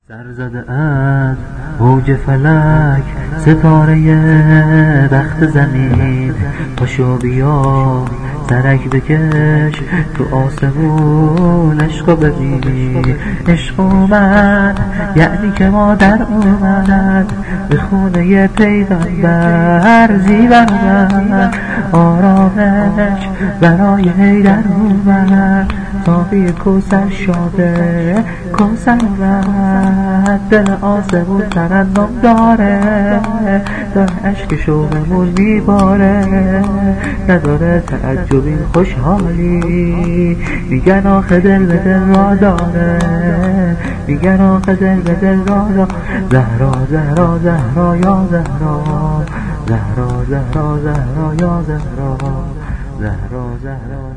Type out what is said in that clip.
سرزده از موج فلک ستاره بخت زمین، پاشو بیا سرک بکش تو آسمون عشقو ببین. عشق اومد یعنی که مادر اومد، به خونه پیغمبر زیور اومد، آرامش برای حیدر اومد، ساقی کوثر شاده کوثر اومد. دل آسمون ترنم داره اشک شوقمون میباره، نداره تعجب این خوشحالی، میگن آخه دل به دل را داره، میگن آخه دل به دل را داره. زهرا زهرا زهرا یا زهرا، زهرا زهرا زهرا یا زهرا، زهرا زهرا